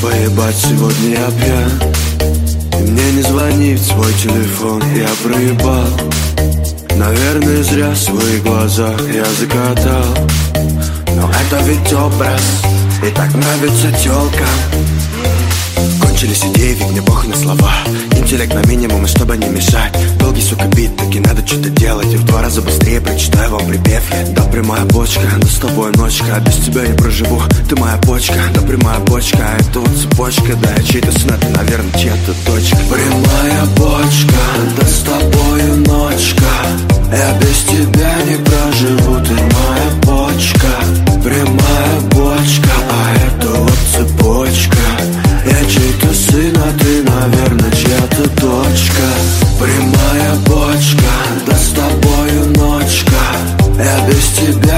поебать, сегодня я пьян. И мне не звонит свой телефон, я проебал. Наверное, зря в своих глазах я закатал. Но это ведь образ, и так нравится тёлкам. Кончились идеи, ведь мне похуй на слова. Интеллект на минимум, и чтобы не мешать. Долгий, сука, бит, таки надо что-то делать. И в 2 раза быстрее прочитаю вам припев. Да, прямая бочка, да с тобой ночка. Без тебя не проживу, ты моя почка. Да, прямая бочка, а это вот цепочка. Да, я чей-то сын, а ты, наверное, чья-то дочка. Прямая бочка, да с тобою ночка. Я без тебя не проживу, ты моя почка. Прямая бочка, а это вот цепочка. Я чей-то сын, а ты, наверное, чья-то дочка. Прямая бочка, да с тобою ночка. Я без тебя